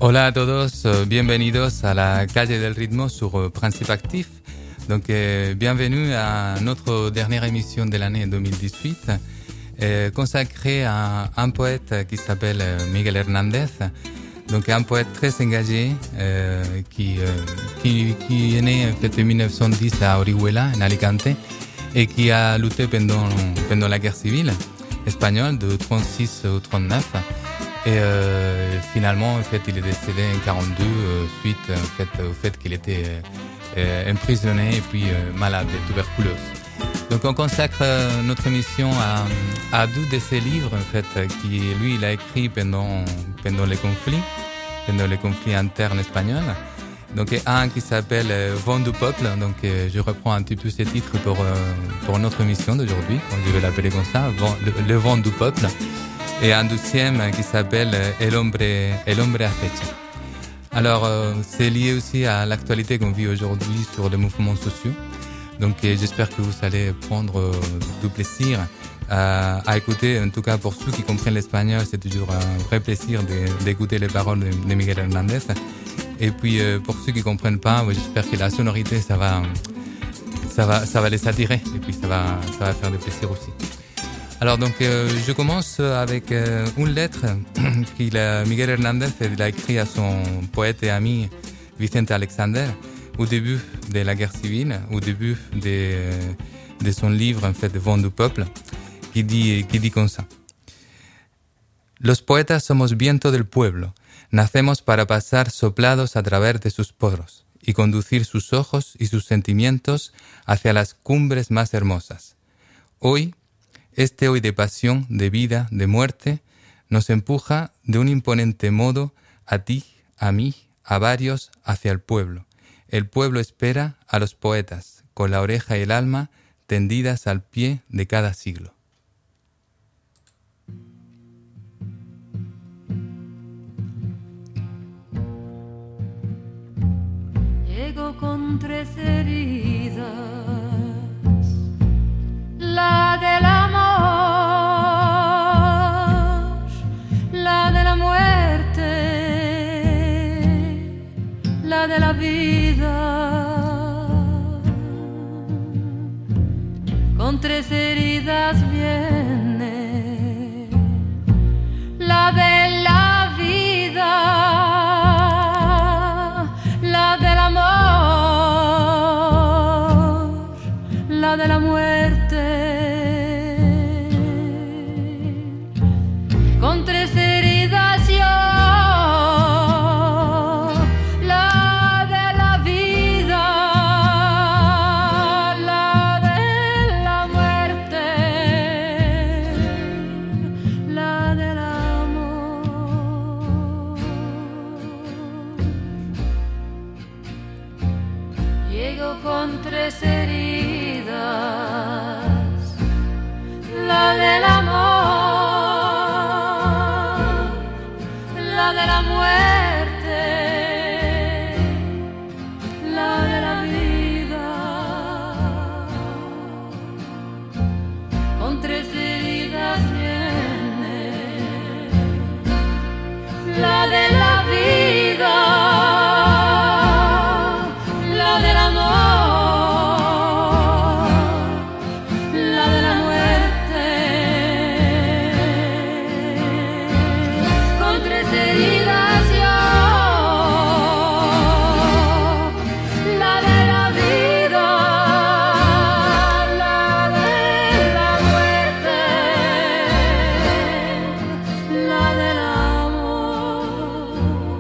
Hola a todos, bienvenidos à la Calle del Ritmo sur Principe Actif. Donc, bienvenue à notre dernière émission de l'année 2018, consacrée à un poète qui s'appelle Miguel Hernández. Donc, un poète très engagé qui est né en fait en 1910 à Orihuela, en Alicante, et qui a lutté pendant la guerre civile espagnole de 36 au 39. Et finalement, en fait, il est décédé en 42 suite au fait qu'il était emprisonné et puis malade de tuberculose. Donc, on consacre notre émission à deux de ses livres, en fait, qui lui il a écrit pendant les conflits internes espagnols. Donc, un qui s'appelle Vent du peuple. Donc, je reprends un petit peu ce titre pour notre émission d'aujourd'hui. Je vais l'appeler comme ça, le Vent du peuple. Et un deuxième qui s'appelle El hombre acecha. Alors, c'est lié aussi à l'actualité qu'on vit aujourd'hui sur les mouvements sociaux. Donc, j'espère que vous allez prendre du plaisir à écouter. En tout cas, pour ceux qui comprennent l'espagnol, c'est toujours un vrai plaisir d'écouter les paroles de Miguel Hernández. Et puis, pour ceux qui comprennent pas, j'espère que la sonorité, ça va les attirer. Et puis, ça va faire du plaisir aussi. Alors donc je commence avec une lettre que Miguel Hernández a écrit à son poète et ami Vicente Alexander au début de la guerre civile, au début de son livre en fait Vent du peuple, qui dit comme ça: Los poetas somos viento del pueblo, nacemos para pasar soplados a través de sus poros y conducir sus ojos y sus sentimientos hacia las cumbres más hermosas. Hoy de pasión, de vida, de muerte, nos empuja de un imponente modo a ti, a mí, a varios, hacia el pueblo. El pueblo espera a los poetas, con la oreja y el alma tendidas al pie de cada siglo. Llego con 3 heridas, la del amor, la de la muerte, la de la vida. Con 3 heridas viene la de la vida, la del amor, la de la muerte. Con 3 heridas yo, la de la vida, la de la muerte, la del amor. Llego con 3 heridas, la del amor, la de la muerte, la de la vida. Con 3 heridas viene la de la vida, la del amor, la de la muerte. Con 3 heridas yo, la de la vida, la de la muerte, la del amor.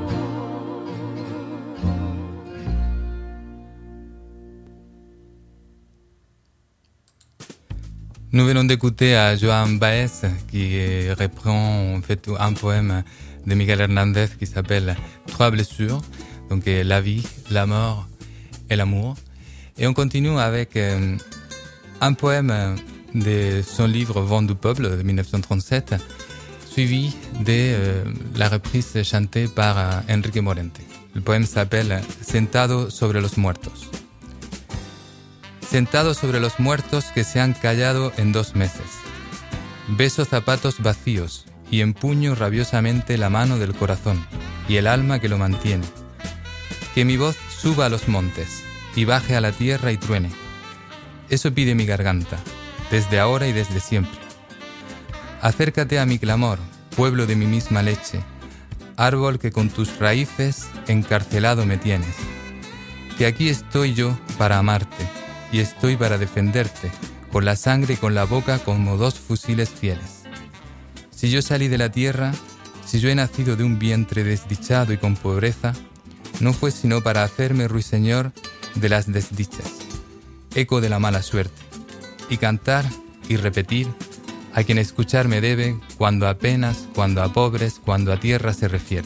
Nous venons d'écouter à Joan Baez qui reprend en fait un poème de Miguel Hernández qui s'appelle Trois blessures, donc la vie, la mort et l'amour. Et on continue avec un poème de son livre Vent du peuple de 1937, suivi de la reprise chantée par Enrique Morente. Le poème s'appelle Sentado sobre los muertos. Sentado sobre los muertos que se han callado en 2 meses. Beso zapatos vacíos y empuño rabiosamente la mano del corazón y el alma que lo mantiene. Que mi voz suba a los montes y baje a la tierra y truene. Eso pide mi garganta, desde ahora y desde siempre. Acércate a mi clamor, pueblo de mi misma leche, árbol que con tus raíces encarcelado me tienes. Que aquí estoy yo para amarte, y estoy para defenderte, con la sangre y con la boca como dos fusiles fieles. Si yo salí de la tierra, si yo he nacido de un vientre desdichado y con pobreza, no fue sino para hacerme ruiseñor de las desdichas, eco de la mala suerte, y cantar y repetir a quien escucharme debe cuando a penas, cuando a pobres, cuando a tierra se refiere.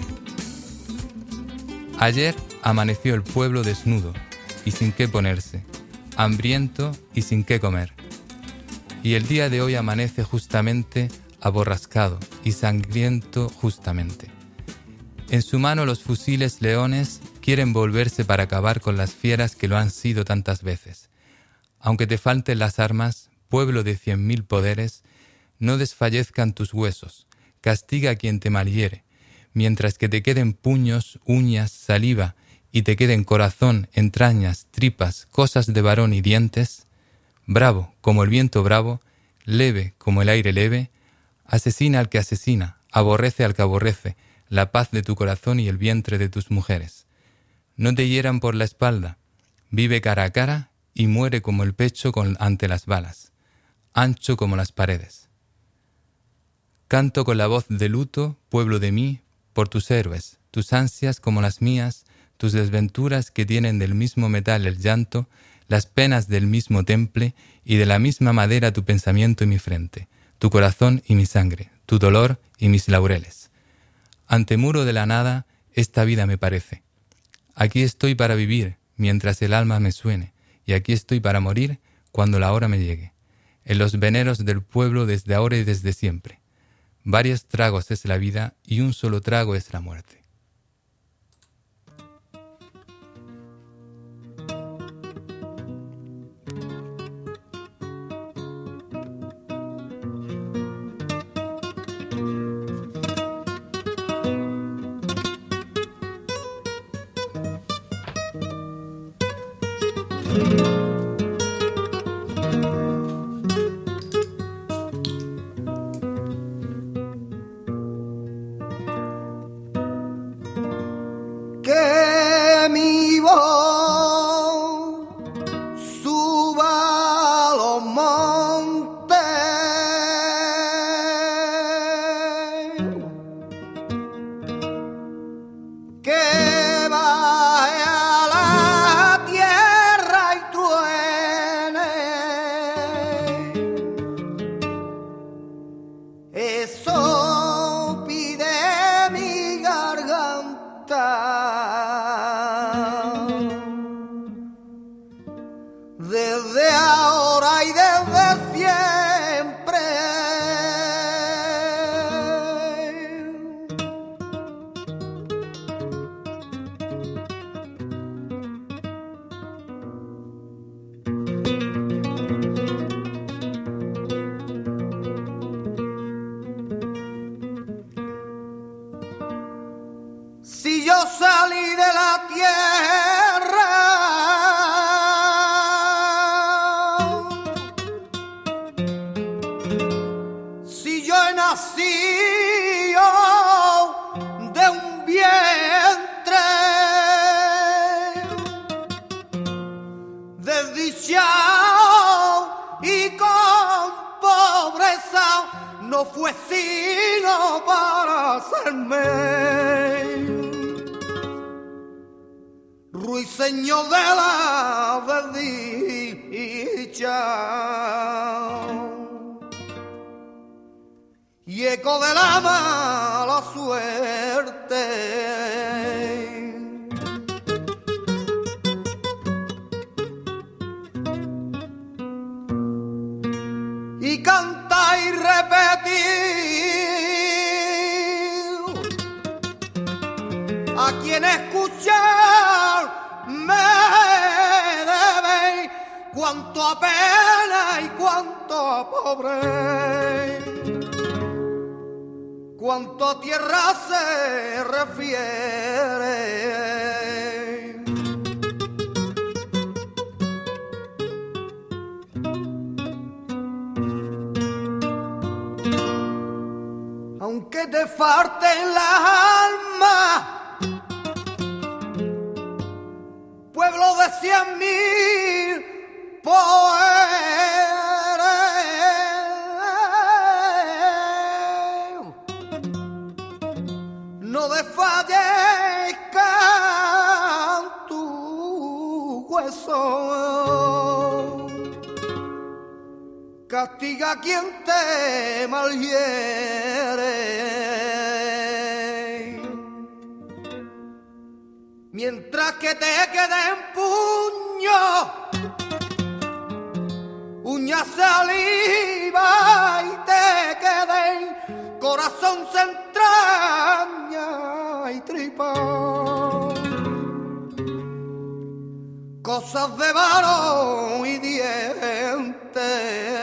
Ayer amaneció el pueblo desnudo y sin qué ponerse, hambriento y sin qué comer. Y el día de hoy amanece justamente aborrascado y sangriento justamente. En su mano los fusiles leones quieren volverse para acabar con las fieras que lo han sido tantas veces. Aunque te falten las armas, pueblo de 100.000 poderes, no desfallezcan tus huesos, castiga a quien te malhiere, mientras que te queden puños, uñas, saliva, y te queden corazón, entrañas, tripas, cosas de varón y dientes, bravo como el viento bravo, leve como el aire leve, asesina al que asesina, aborrece al que aborrece, la paz de tu corazón y el vientre de tus mujeres. No te hieran por la espalda, vive cara a cara y muere como el pecho ante las balas, ancho como las paredes. Canto con la voz de luto, pueblo de mí, por tus héroes, tus ansias como las mías, tus desventuras que tienen del mismo metal el llanto, las penas del mismo temple y de la misma madera tu pensamiento y mi frente, tu corazón y mi sangre, tu dolor y mis laureles. Ante muro de la nada, esta vida me parece. Aquí estoy para vivir, mientras el alma me suene, y aquí estoy para morir cuando la hora me llegue. En los veneros del pueblo desde ahora y desde siempre. Varios tragos es la vida y un solo trago es la muerte. Que mi voz suba a los montes, que baje a la tierra y truene. Eso pide mi garganta. Desde ahora y desde siempre. Si yo salí de la tierra, si yo he nacido de un vientre desdichado y con pobreza, no fue sino para hacerme ruiseñor de la desdicha y eco de la mala suerte. Y canta y repetir a quien escuchar me debe cuanto a pena y cuanto a pobre, cuanto a tierra se refiere. Aunque te falten las almas, pueblo de 100.000 poeres, no desfallezcan tu hueso. Castiga a quien te malhiere. Mientras que te queden puños, uñas, saliva y te queden corazón, entraña y tripa. Cosas de varón y dientes.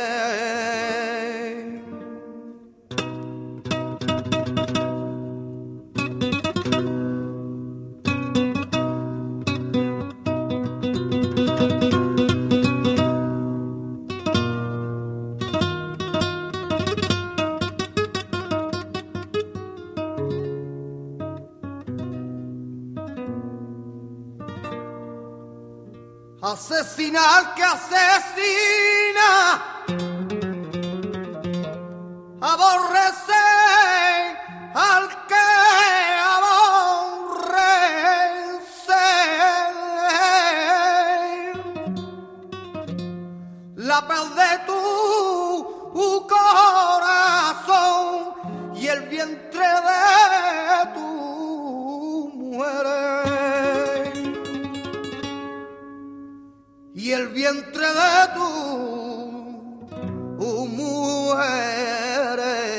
Asesina al que asesina, aborrece al que aborrece. La paz de tu corazón y el vientre de tu mujer. Y el vientre de tu mujer.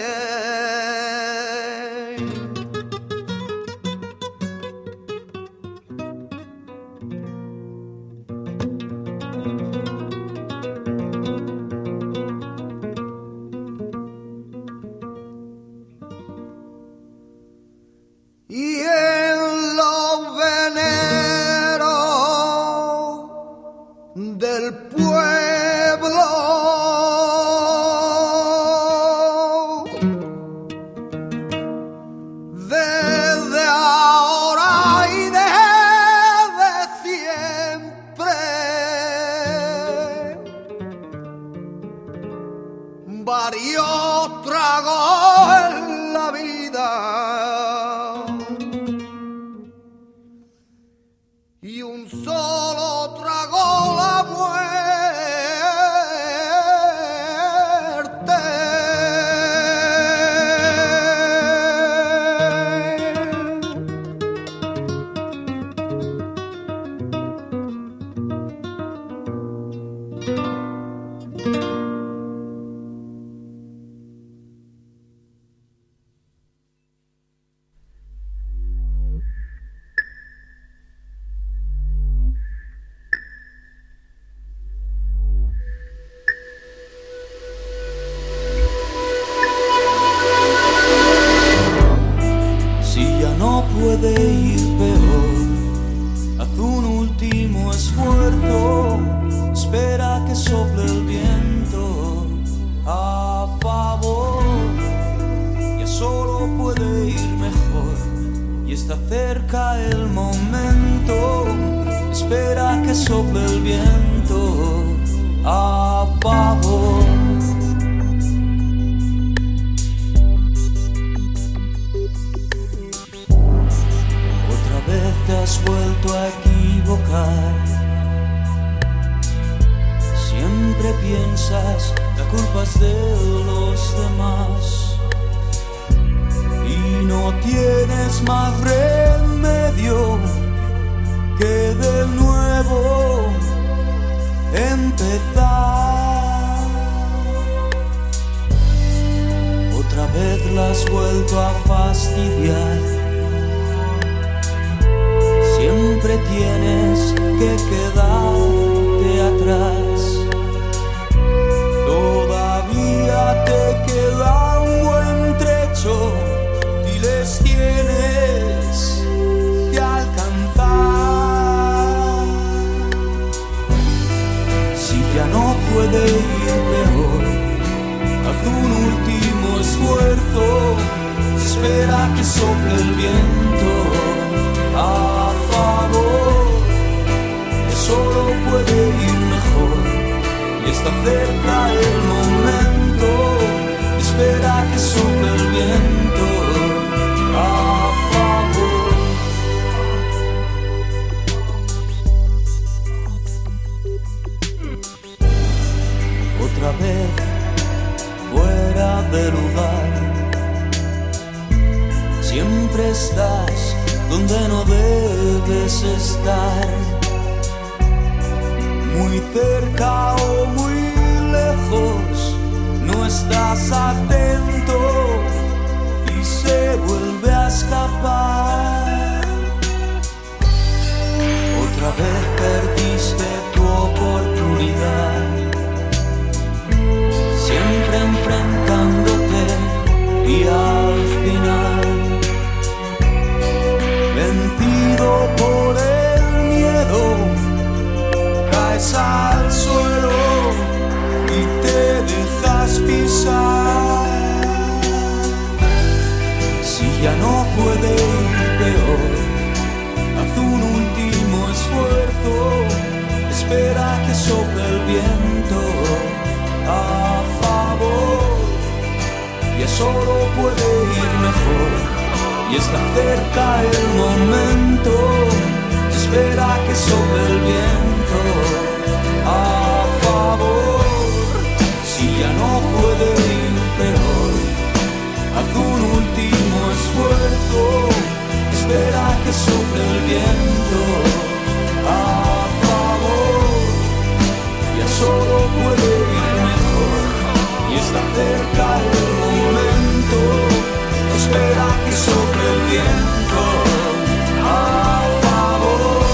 Y en los veneros del pueblo desde ahora y desde siempre varios tragos en la vida y un solo trago la muerte. No puede ir peor, haz un último esfuerzo, espera que sople el viento a favor. Ya solo puede ir mejor y está cerca el momento, espera que sople el viento a favor. Te has vuelto a equivocar. Siempre piensas la culpa es de los demás y no tienes más remedio que de nuevo empezar. Otra vez la has vuelto a fastidiar. Siempre tienes que quedarte atrás. Todavía te queda un buen trecho que sople el viento a favor, que solo puede ir mejor y está cerca el momento. Espera que sople el viento a favor. Otra vez fuera de lugar, siempre estás donde no debes estar, muy cerca o muy lejos, no estás atento y se vuelve a escapar. Otra vez perdiste tu oportunidad, siempre enfrentándote y al final, vencido por el miedo, caes al suelo y te dejas pisar. Si ya no puede ir peor, haz un último esfuerzo, espera que sople el viento a favor, ya solo puede ir mejor y está cerca el momento. Espera que sople el viento a favor, si ya no puede ir peor, haz un último esfuerzo, espera que sople el viento a favor, ya solo puede ir mejor y está cerca el momento. Espera que sople el viento a favor.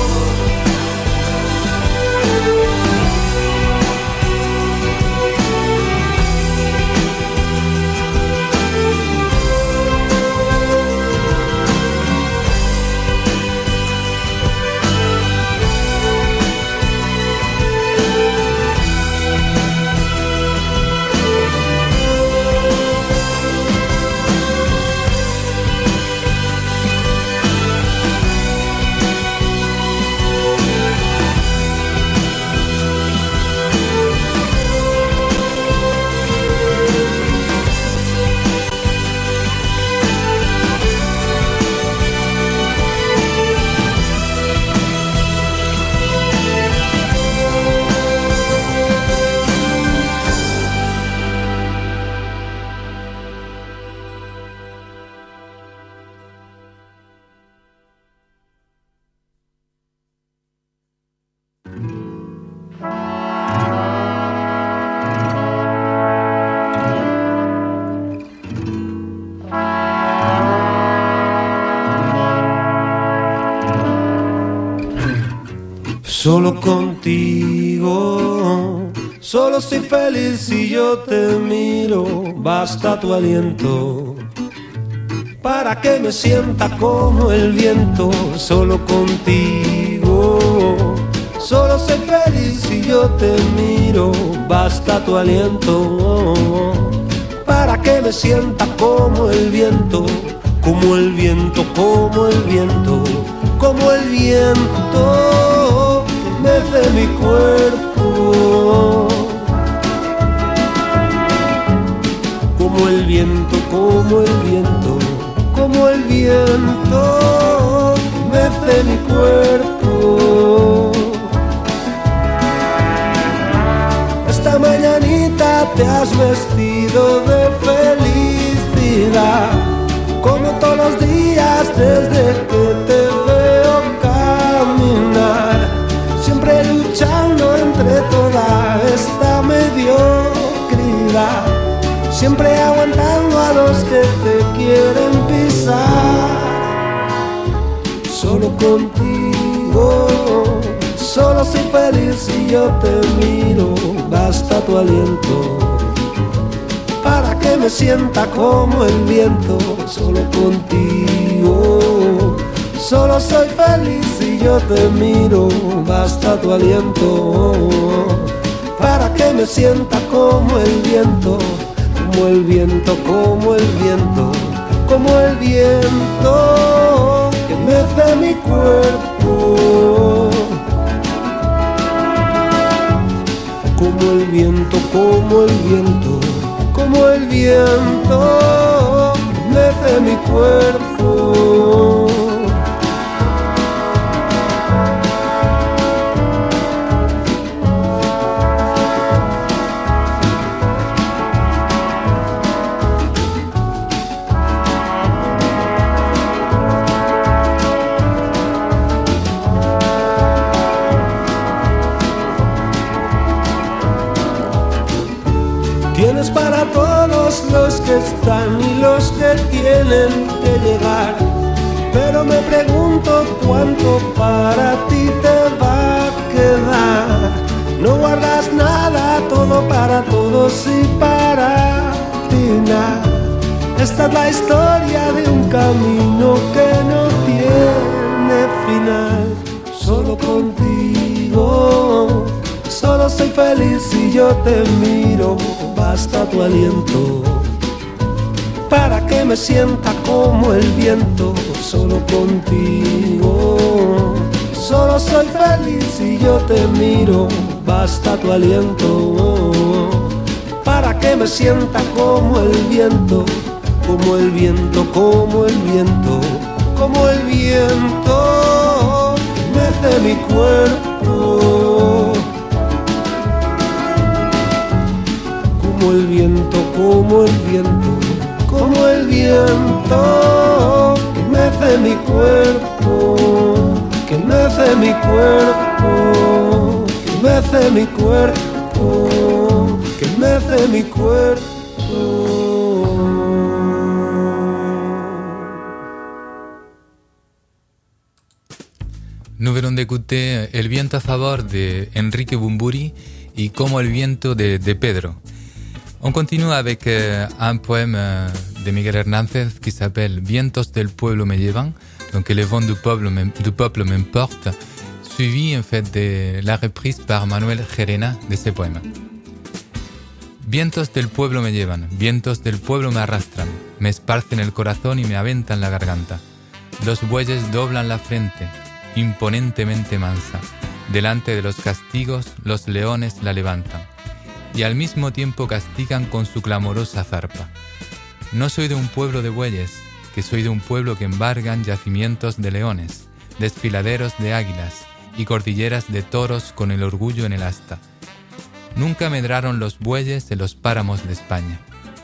Solo contigo, solo soy feliz si yo te miro. Basta tu aliento para que me sienta como el viento. Solo contigo, solo soy feliz si yo te miro. Basta tu aliento para que me sienta como el viento, como el viento, como el viento, como el viento. Mece mi cuerpo, como el viento, como el viento, como el viento, mece mi cuerpo. Esta mañanita te has vestido de felicidad, como todos los días desde que te veo caminar, siempre luchando entre toda esta mediocridad, siempre aguantando a los que te quieren pisar. Solo contigo, solo soy feliz si yo te miro. Basta tu aliento para que me sienta como el viento. Solo contigo, solo soy feliz si yo te miro. Basta tu aliento para que me sienta como el viento, como el viento, como el viento, como el viento que mece mi cuerpo. Como el viento, como el viento, como el viento que mece mi cuerpo. Tienes para todos los que están y los que tienen que llegar, pero me pregunto cuánto para ti te va a quedar. No guardas nada, todo para todos y para ti nada. Esta es la historia de un camino que no tiene final. Solo contigo, solo soy feliz si yo te miro. Basta tu aliento para que me sienta como el viento. Solo contigo, solo soy feliz si yo te miro. Basta tu aliento para que me sienta como el viento. Como el viento, como el viento, como el viento que mece mi cuerpo. Como el viento, como el viento, como el viento que mece mi cuerpo, que mece mi cuerpo, que mece mi cuerpo, que mece mi cuerpo. Nous venons d'écouter El viento a favor de Enrique Bumburi y Como el viento de Pedro. On continue avec un poème de Miguel Hernández qui s'appelle Vientos del pueblo me llevan, donc les vents du peuple m'emportent, suivi en fait de la reprise par Manuel Gerena de ce poème. Vientos del pueblo me llevan, vientos del pueblo me arrastran, me esparcen el corazón y me aventan la garganta. Los bueyes doblan la frente, imponentemente mansa. Delante de los castigos, los leones la levantan. Y al mismo tiempo castigan con su clamorosa zarpa. No soy de un pueblo de bueyes, que soy de un pueblo que embargan yacimientos de leones, desfiladeros de águilas y cordilleras de toros con el orgullo en el asta. Nunca medraron los bueyes en los páramos de España.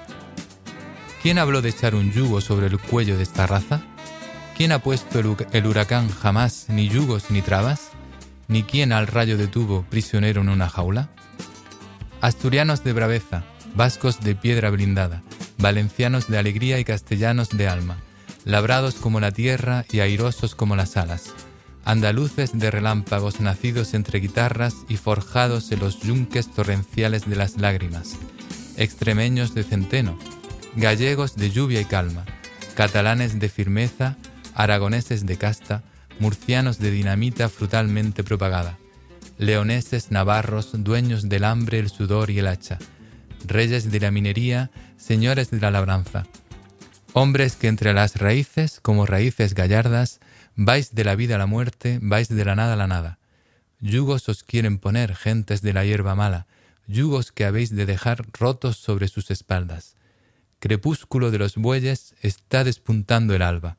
¿Quién habló de echar un yugo sobre el cuello de esta raza? ¿Quién ha puesto el huracán jamás ni yugos ni trabas? ¿Ni quién al rayo detuvo prisionero en una jaula? Asturianos de braveza, vascos de piedra blindada, valencianos de alegría y castellanos de alma, labrados como la tierra y airosos como las alas, andaluces de relámpagos nacidos entre guitarras y forjados en los yunques torrenciales de las lágrimas, extremeños de centeno, gallegos de lluvia y calma, catalanes de firmeza, aragoneses de casta, murcianos de dinamita frutalmente propagada, leoneses navarros, dueños del hambre, el sudor y el hacha, reyes de la minería, señores de la labranza, hombres que entre las raíces, como raíces gallardas, vais de la vida a la muerte, vais de la nada a la nada. Yugos os quieren poner, gentes de la hierba mala, yugos que habéis de dejar rotos sobre sus espaldas. Crepúsculo de los bueyes, está despuntando el alba.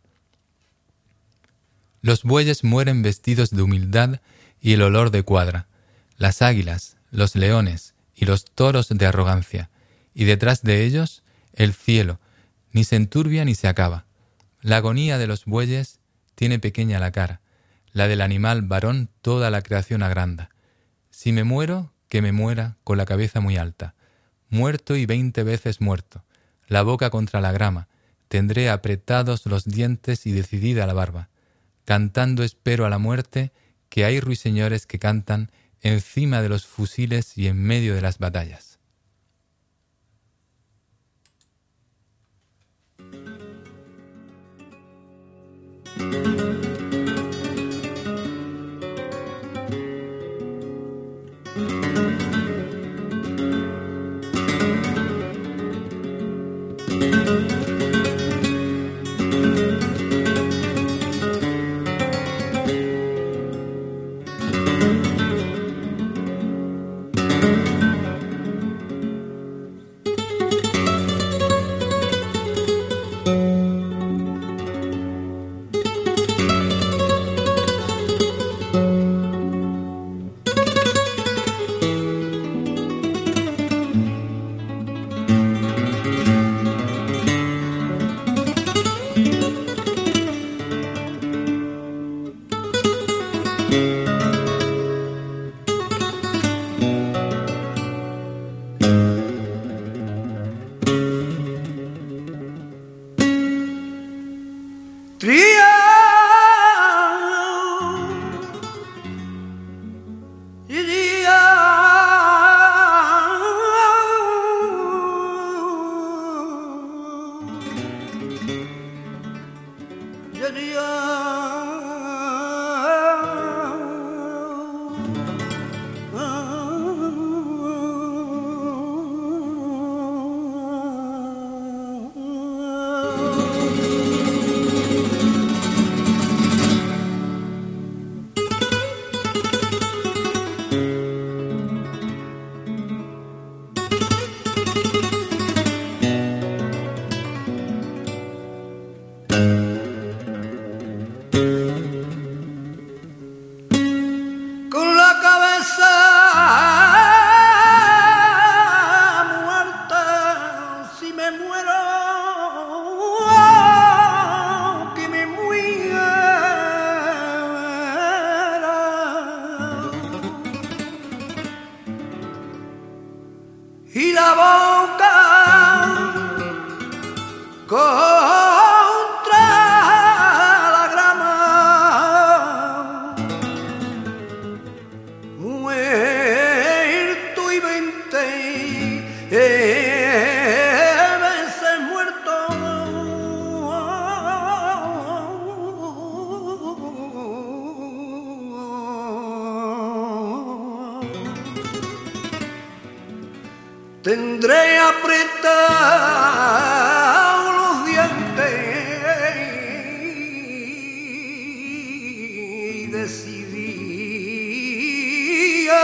Los bueyes mueren vestidos de humildad y el olor de cuadra, las águilas, los leones y los toros de arrogancia, y detrás de ellos el cielo, ni se enturbia ni se acaba. La agonía de los bueyes tiene pequeña la cara, la del animal varón toda la creación agranda. Si me muero, que me muera con la cabeza muy alta, muerto y 20 veces muerto, la boca contra la grama, tendré apretados los dientes y decidida la barba. Cantando espero a la muerte, que hay ruiseñores que cantan encima de los fusiles y en medio de las batallas. y la boca contra la grama, muerto y 20 veces muerto. Tendré apretados los dientes y decidía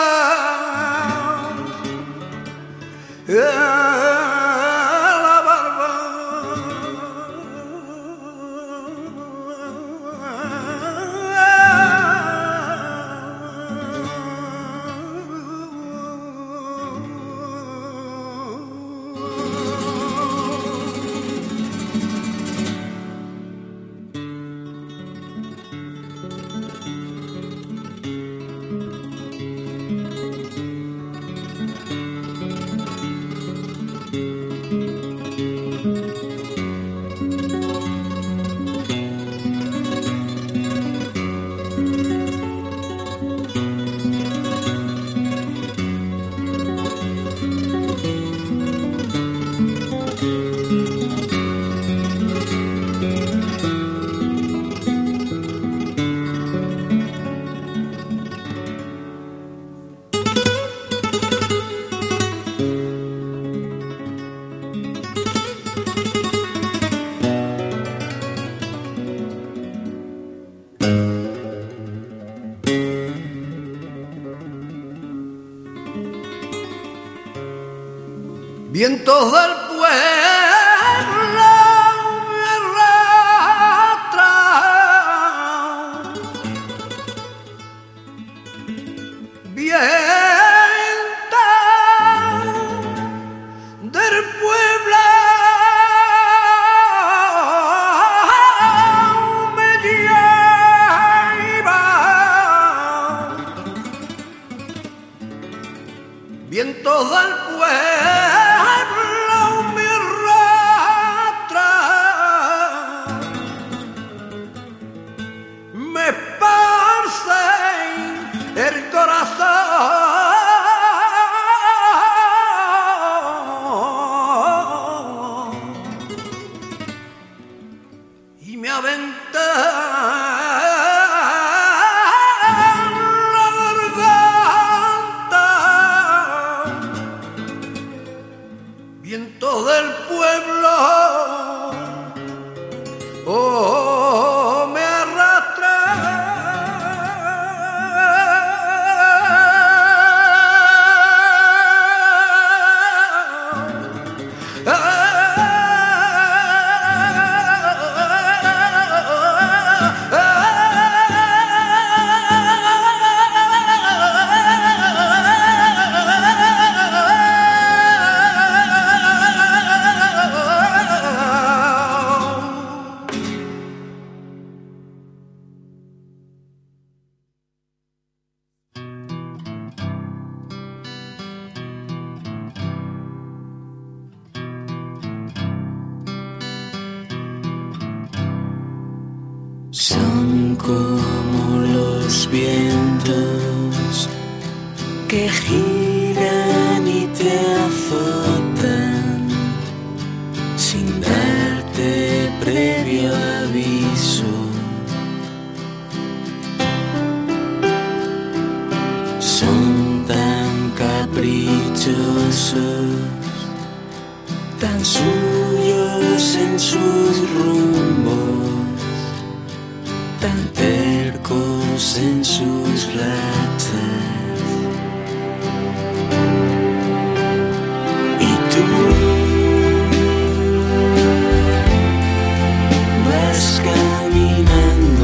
la barba. Vientos del pueblo me arrastran, vientos del pueblo me llevan, vientos del pueblo el corazón y me aventan la garganta, vientos del pueblo, oh, me arrastran. Son como los vientos que giran y te azotan sin darte previo aviso. tan suyos en sus rumbos, tan tercos en sus rachas. Y tú vas caminando,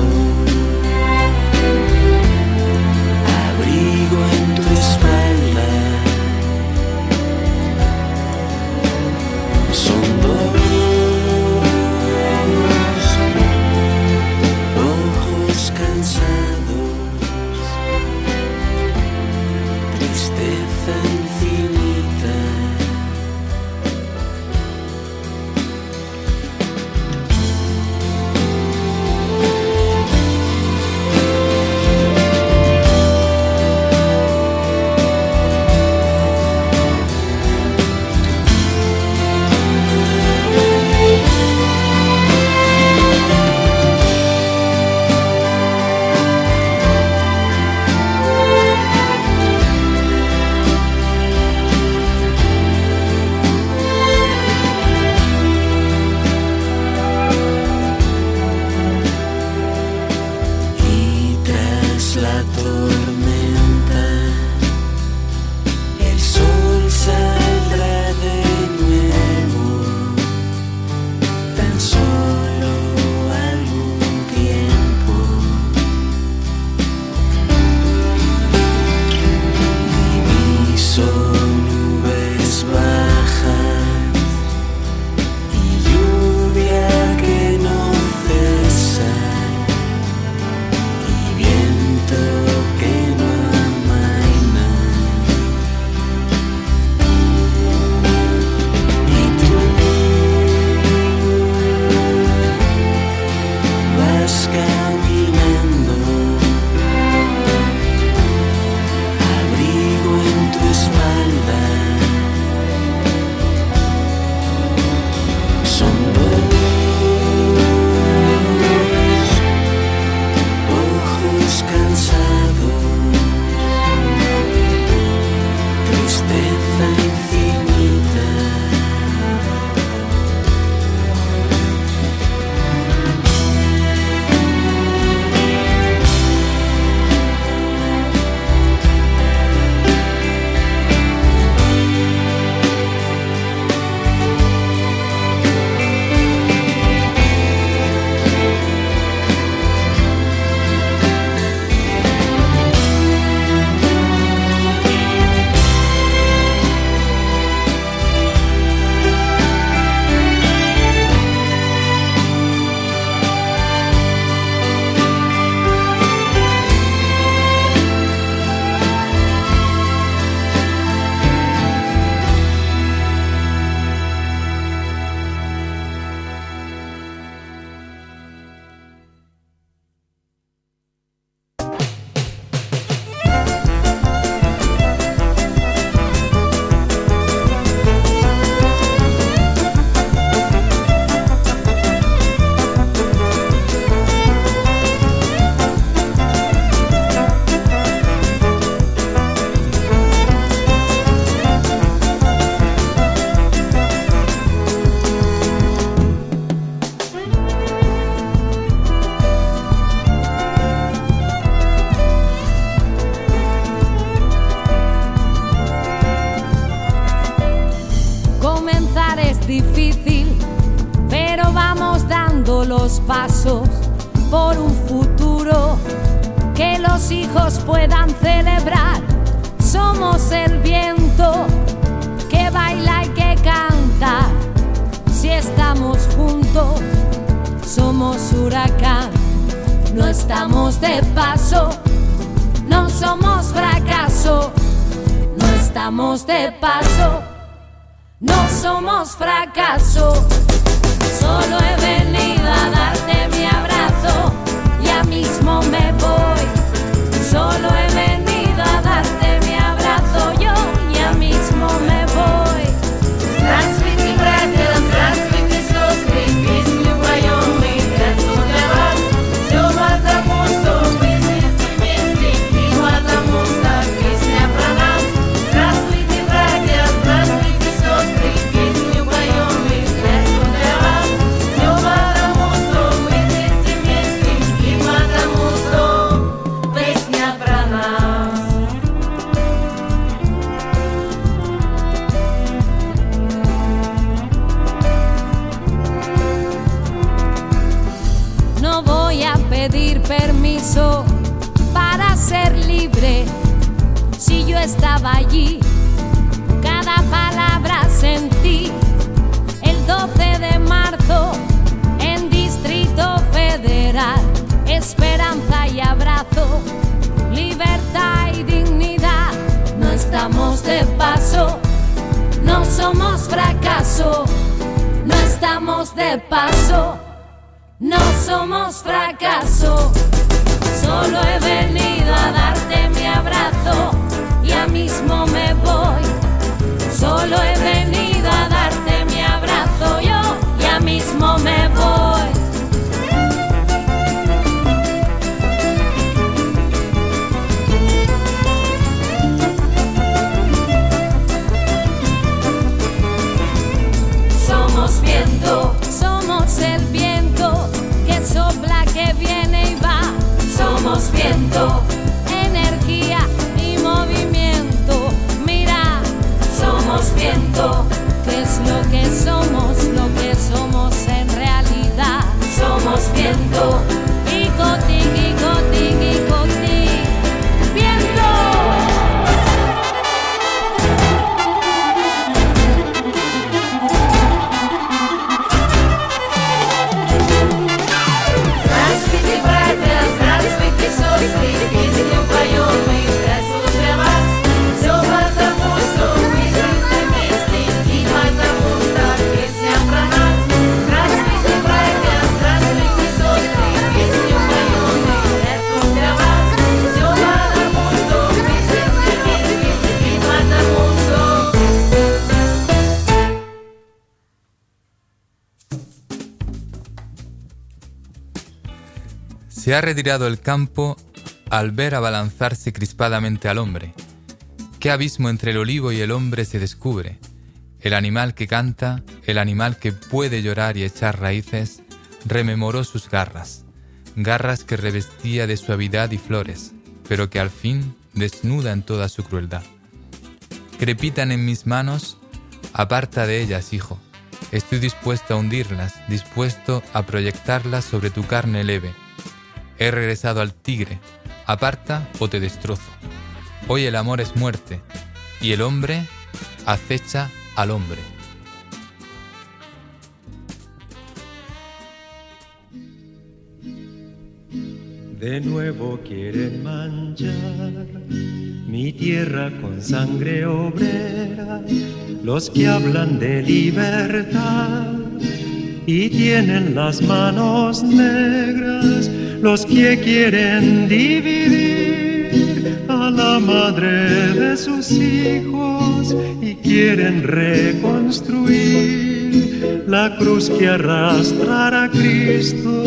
abrigo en tu espalda. Son dos ojos cansados, tristeza infinita. La tormenta, el sol saldrá de nuevo, tan solo algún tiempo. Diviso nubes bajas y lluvia que no cesa, que no amaina. Y tú vas caminando, abrigo en tu espalda. Son dos ojos cansados, tristeza infinita. Difícil, pero vamos dando los pasos por un futuro que los hijos puedan celebrar. Somos el viento que baila y que canta. Si estamos juntos, somos huracán. No estamos de paso, no somos fracaso. No estamos de paso, no somos fracaso. Solo he venido a darte mi abrazo, ya mismo me voy. Solo he venido a darte mi abrazo, yo ya mismo me voy. Здравствуйте, братья, здравствуйте, сестры, песню поем мы, как для вас. Все потому, что мы здесь вместе, и потому, что песня про нас. Здравствуйте, братья, здравствуйте, сестры, песню поем мы. somos fracaso, no estamos de paso, no somos fracaso. Solo he venido a darte mi abrazo, ya mismo me voy. Solo he venido a darte mi abrazo, yo ya mismo me voy. Somos viento, somos el viento que sopla, que viene y va. Somos viento, energía y movimiento. Mira, somos viento, que es lo que somos en realidad. Somos viento, icoti, icoti, icoti, viento. Se ha retirado el campo al ver abalanzarse crispadamente al hombre. ¿Qué abismo entre el olivo y el hombre se descubre? El animal que canta, el animal que puede llorar y echar raíces, rememoró sus garras, garras que revestía de suavidad y flores, pero que al fin desnuda en toda su crueldad. Crepitan en mis manos, aparta de ellas, hijo. Estoy dispuesto a hundirlas, dispuesto a proyectarlas sobre tu carne leve. He regresado al tigre, aparta o te destrozo. Hoy el amor es muerte, y el hombre acecha al hombre. De nuevo quieren manchar mi tierra con sangre obrera, los que hablan de libertad y tienen las manos negras, los que quieren dividir a la madre de sus hijos y quieren reconstruir la cruz que arrastra a Cristo.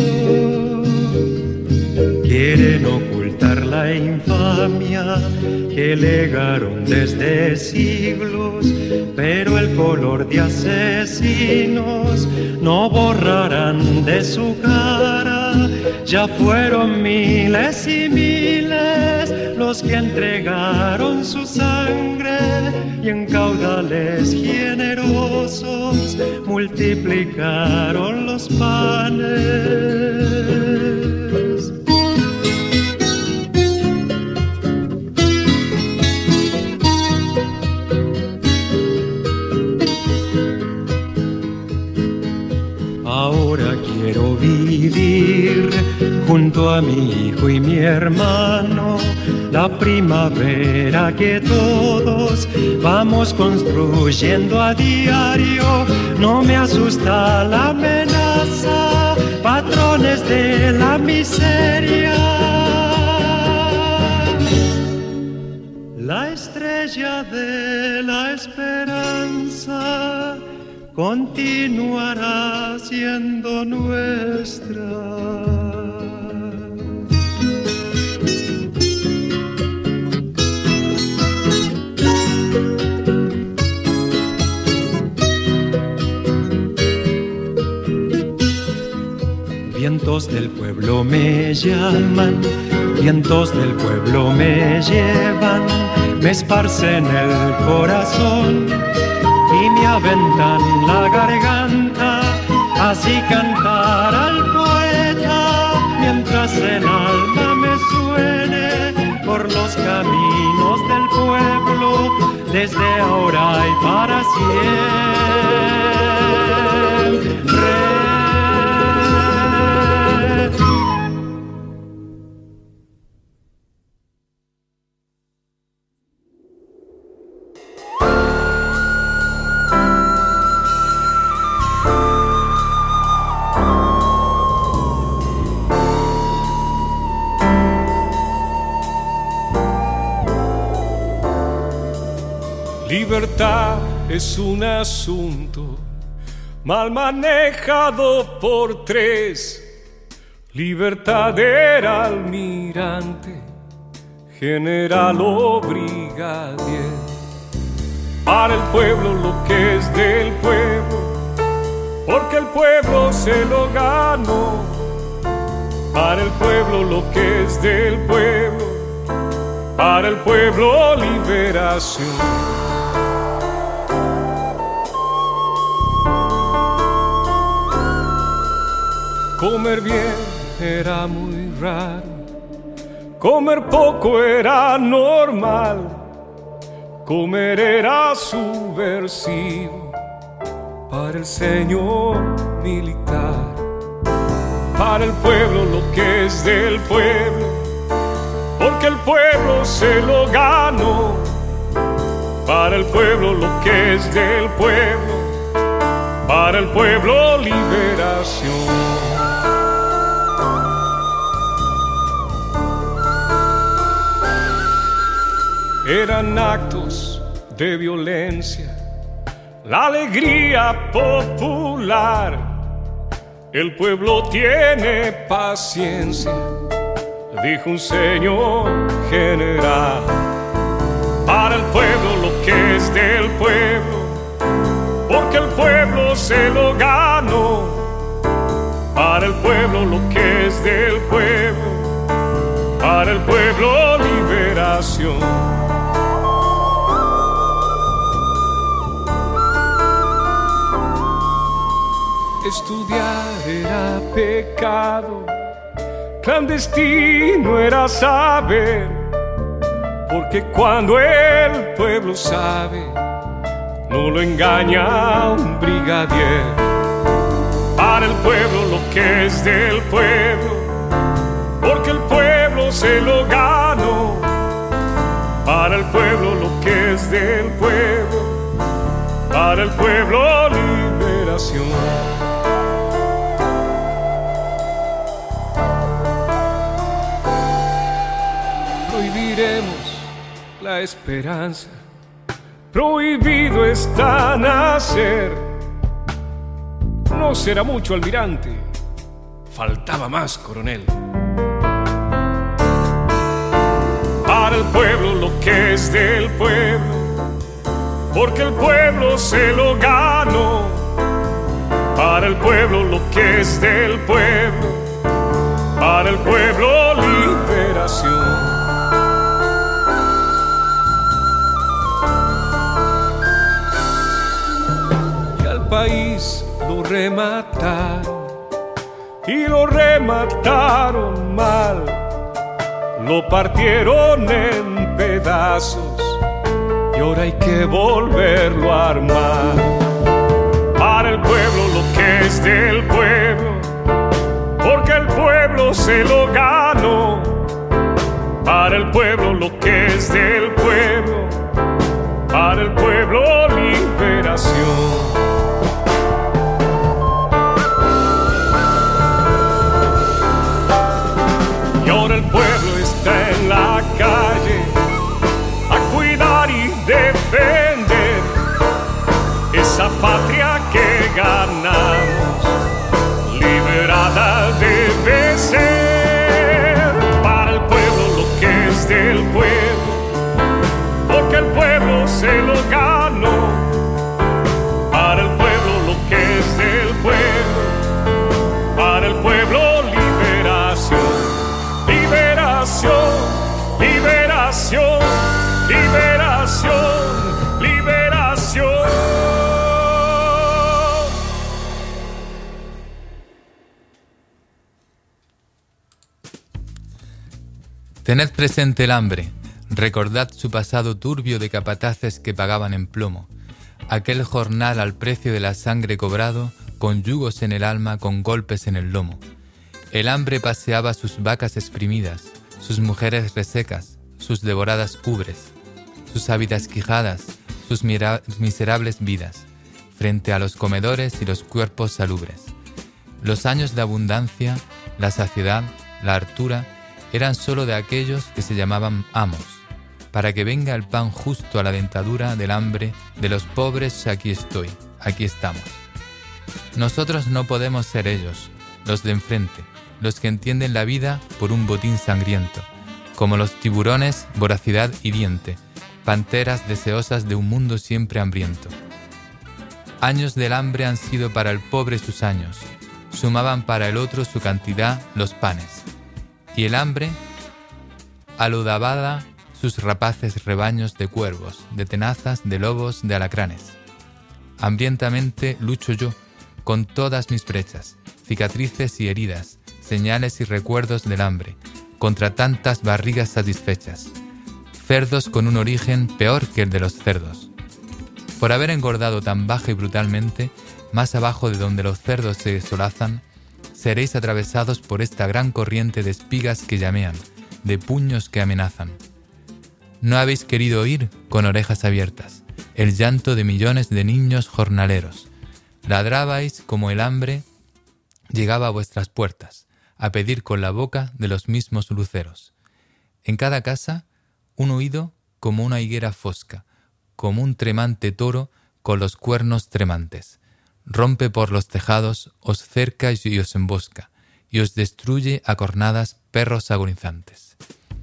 Quieren ocultar la infamia que legaron desde siglos, pero el color de asesinos no borrarán de su cara. Ya fueron miles y miles los que entregaron su sangre y en caudales generosos multiplicaron los panes. Ahora quiero vivir junto a mi hijo y mi hermano, la primavera que todos vamos construyendo a diario. No me asusta la amenaza, patrones de la miseria. La estrella de la esperanza continuará siendo nuestra. Vientos del pueblo me llaman, vientos del pueblo me llevan, me esparcen el corazón y me aventan la garganta, así cantar al poeta, mientras el alma me suene por los caminos del pueblo, desde ahora y para siempre. libertad es un asunto mal manejado por tres. Libertad era almirante, general o brigadier. Para el pueblo lo que es del pueblo, porque el pueblo se lo ganó. Para el pueblo lo que es del pueblo, para el pueblo liberación. Comer bien era muy raro, comer poco era normal, comer era subversivo para el señor militar. Para el pueblo lo que es del pueblo, porque el pueblo se lo ganó. Para el pueblo lo que es del pueblo, para el pueblo liberación. Eran actos de violencia, la alegría popular. El pueblo tiene paciencia, dijo un señor general. Para el pueblo lo que es del pueblo, porque el pueblo se lo ganó. Para el pueblo lo que es del pueblo, para el pueblo liberación. Estudiar era pecado, clandestino era saber, porque cuando el pueblo sabe, no lo engaña un brigadier. Para el pueblo lo que es del pueblo, porque el pueblo se lo ganó. Para el pueblo lo que es del pueblo, para el pueblo liberación. Prohibiremos la esperanza, prohibido está nacer. No será mucho, almirante, faltaba más, coronel. Para el pueblo lo que es del pueblo, porque el pueblo se lo ganó. Para el pueblo lo que es del pueblo, para el pueblo liberación. Y al país lo remataron, y lo remataron mal. Lo partieron en pedazos y ahora hay que volverlo a armar. Para el pueblo lo que es del pueblo, porque el pueblo se lo ganó. Para el pueblo lo que es del pueblo, para el pueblo liberación. Y ahora el pueblo está en la calle a cuidar y defender esa patria que ganamos, liberada debe ser. Para el pueblo lo que es del pueblo, porque el pueblo se lo ganó. Para el pueblo lo que es del pueblo, para el pueblo liberación. Liberación, liberación, liberación, liberación. Tened presente el hambre, recordad su pasado turbio de capataces que pagaban en plomo, aquel jornal al precio de la sangre cobrado, con yugos en el alma, con golpes en el lomo. El hambre paseaba sus vacas exprimidas, sus mujeres resecas, sus devoradas ubres, sus ávidas quijadas, sus miserables vidas, frente a los comedores y los cuerpos salubres. Los años de abundancia, la saciedad, la hartura, eran sólo de aquellos que se llamaban amos. Para que venga el pan justo a la dentadura del hambre de los pobres, aquí estoy, aquí estamos. Nosotros no podemos ser ellos, los de enfrente, los que entienden la vida por un botín sangriento, como los tiburones, voracidad hiriente, panteras deseosas de un mundo siempre hambriento. Años del hambre han sido para el pobre sus años, sumaban para el otro su cantidad los panes, y el hambre aludabada sus rapaces rebaños de cuervos, de tenazas, de lobos, de alacranes. Hambrientamente lucho yo, con todas mis brechas, cicatrices y heridas, señales y recuerdos del hambre, contra tantas barrigas satisfechas, cerdos con un origen peor que el de los cerdos. Por haber engordado tan baja y brutalmente, más abajo de donde los cerdos se solazan, seréis atravesados por esta gran corriente de espigas que llamean, de puños que amenazan. No habéis querido oír, con orejas abiertas, el llanto de millones de niños jornaleros. Ladrabais como el hambre llegaba a vuestras puertas, a pedir con la boca de los mismos luceros. En cada casa, un oído como una higuera fosca, como un tremante toro con los cuernos tremantes. Rompe por los tejados, os cerca y os embosca, y os destruye a cornadas perros agonizantes.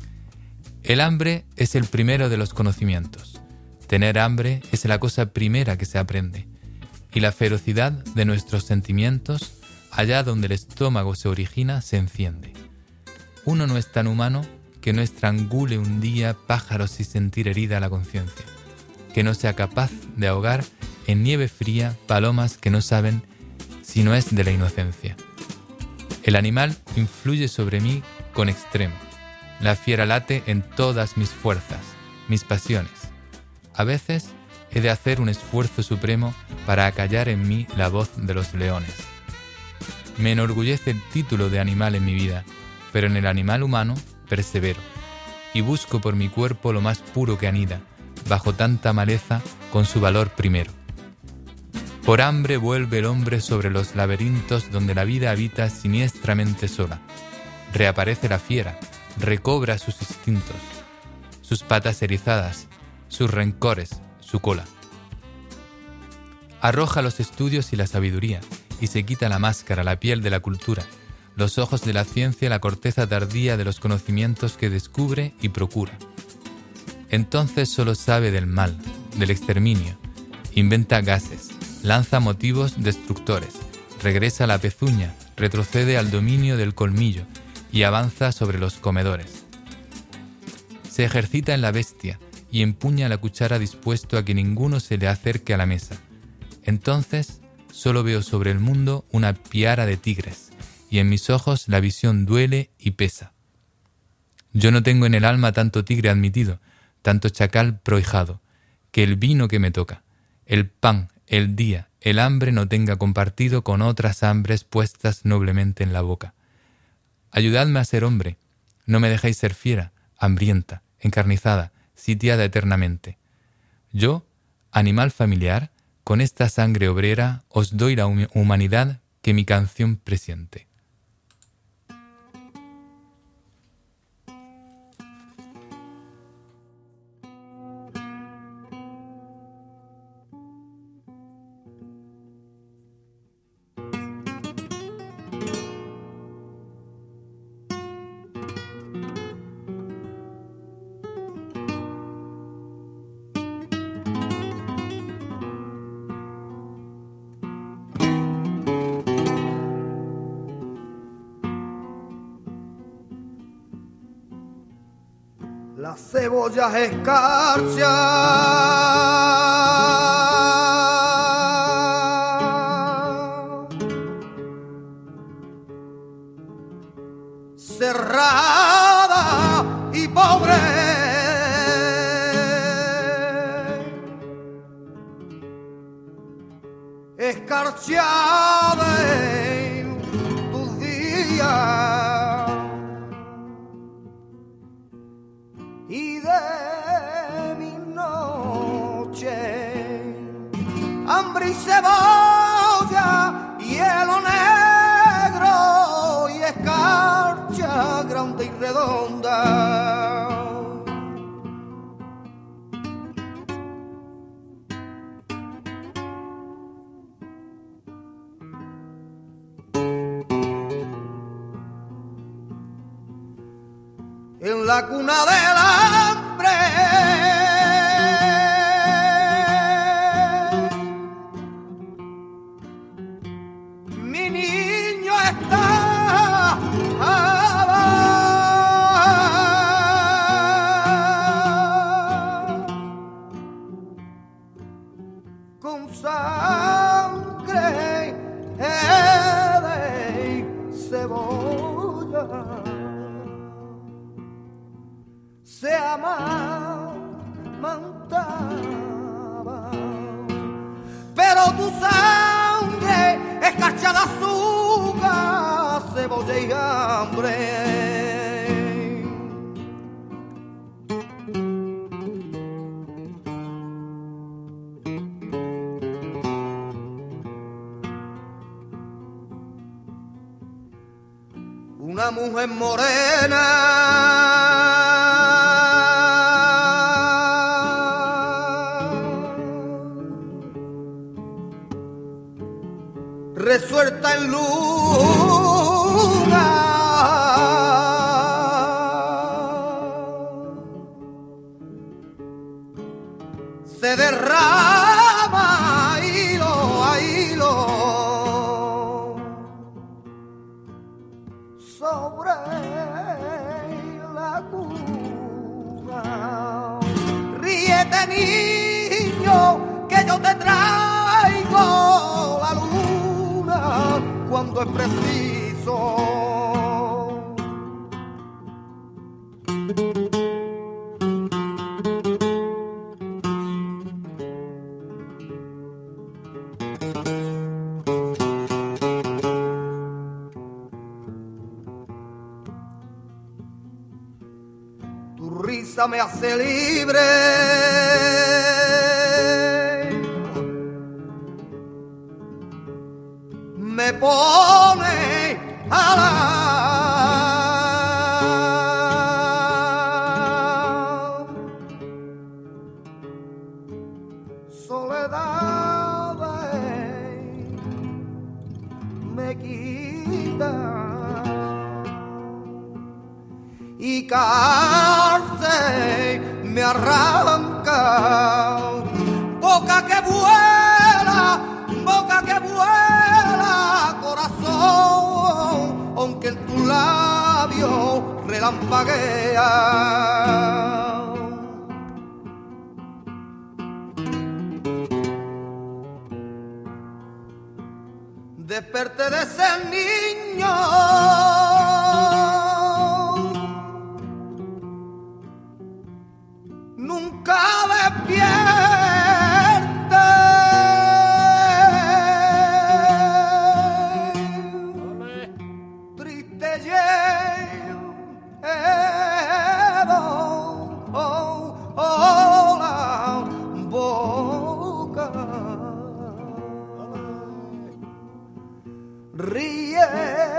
El hambre es el primero de los conocimientos. Tener hambre es la cosa primera que se aprende. Y la ferocidad de nuestros sentimientos, allá donde el estómago se origina, se enciende. Uno no es tan humano que no estrangule un día pájaros sin sentir herida la conciencia, que no sea capaz de ahogar en nieve fría palomas que no saben si no es de la inocencia. El animal influye sobre mí con extremo. La fiera late en todas mis fuerzas, mis pasiones. A veces he de hacer un esfuerzo supremo para acallar en mí la voz de los leones. Me enorgullece el título de animal en mi vida, pero en el animal humano persevero y busco por mi cuerpo lo más puro que anida, bajo tanta maleza con su valor primero. Por hambre vuelve el hombre sobre los laberintos donde la vida habita siniestramente sola. Reaparece la fiera, recobra sus instintos, sus patas erizadas, sus rencores, su cola. Arroja los estudios y la sabiduría, y se quita la máscara, la piel de la cultura, los ojos de la ciencia, la corteza tardía de los conocimientos que descubre y procura. Entonces solo sabe del mal, del exterminio, inventa gases, lanza motivos destructores, regresa a la pezuña, retrocede al dominio del colmillo y avanza sobre los comedores. Se ejercita en la bestia y empuña la cuchara dispuesto a que ninguno se le acerque a la mesa. Entonces solo veo sobre el mundo una piara de tigres, y en mis ojos la visión duele y pesa. Yo no tengo en el alma tanto tigre admitido, tanto chacal prohijado, que el vino que me toca, el pan, el día, el hambre no tenga compartido con otras hambres puestas noblemente en la boca. Ayudadme a ser hombre, no me dejéis ser fiera, hambrienta, encarnizada, sitiada eternamente. Yo, animal familiar, con esta sangre obrera os doy la humanidad que mi canción presiente. La cebolla escarcha cerrada y pobre, escarchada en tus días y de mi noche, hambre y cebolla, hielo negro y escarcha grande y redonda. en la cuna del hambre. Mi niño está con sangre de cebolla. Se amamantaba, pero tu sangre es cacha de azúcar, cebolla y hambre. Una mujer morena resuelta en luna, se derrama hilo a hilo sobre la cuna. Ríete, niño, que yo te traigo la luna cuando es preciso. Tu risa me hace libre, me pone a la soledad, me quita y cárcel me arranca. Boca que vuela, corazón, aunque en tu labio relampaguea. Desperté de ese niño nunca despierte, triste llevo la boca, ríe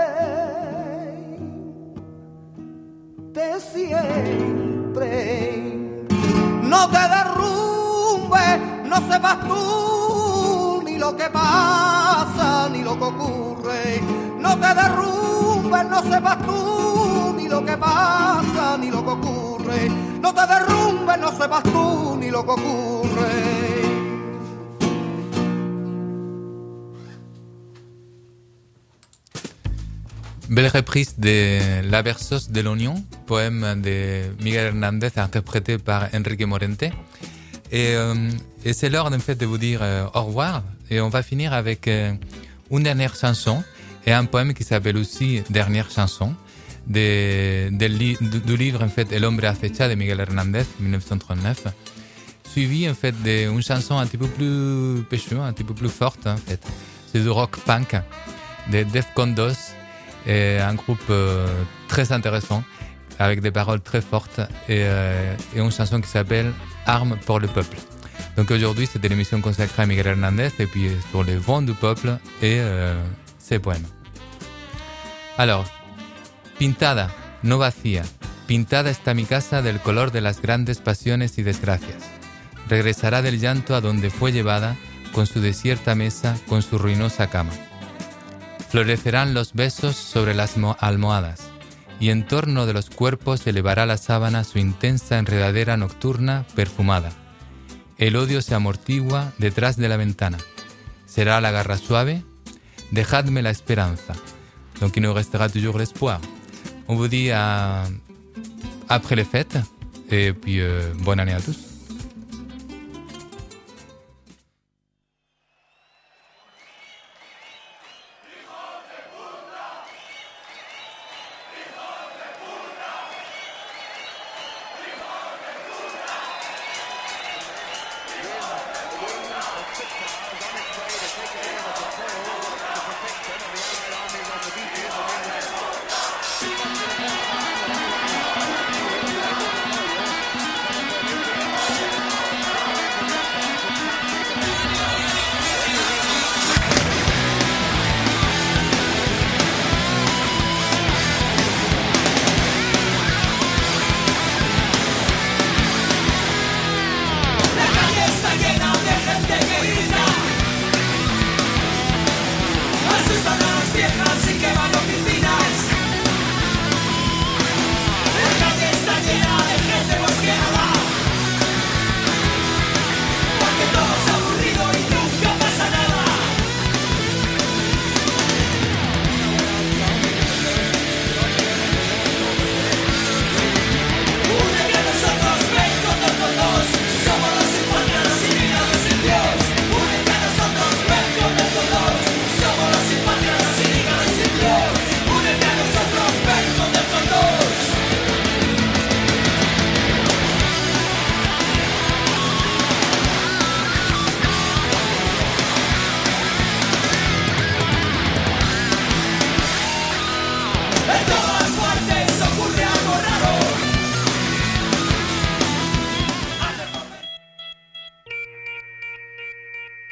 te siempre. No te derrumbes, no sepas tú ni lo que pasa ni lo que ocurre. No te derrumbes, no sepas tú ni lo que pasa ni lo que ocurre. No te derrumbes, no sepas tú ni lo que ocurre. Belle reprise de La Berceuse de l'Oignon, poème de Miguel Hernández interprété par Enrique Morente. Et c'est l'heure en fait de vous dire au revoir. Et on va finir avec une dernière chanson et un poème qui s'appelle aussi Dernière chanson du livre en fait El hombre acecha de Miguel Hernández, 1939. Suivi en fait d'une chanson un petit peu plus péchue, un petit peu plus forte en fait. C'est du rock punk de Defcon 2. Un groupe très intéressant avec des paroles très fortes et une chanson qui s'appelle Armes pour le peuple. Donc aujourd'hui c'était l'émission consacrée à Miguel Hernández et puis sur les vents du peuple et ses poèmes. Alors, pintada, no vacía, pintada está mi casa del color de las grandes pasiones y desgracias. Regresará del llanto a donde fue llevada con su desierta mesa, con su ruinosa cama. Florecerán los besos sobre las almohadas y en torno de los cuerpos elevará la sábana su intensa enredadera nocturna perfumada. El odio se amortigua detrás de la ventana. Será la garra suave. Dejadme la esperanza. Donc il nous restera toujours l'espoir. On vous dit après les fêtes et puis bonne année à tous.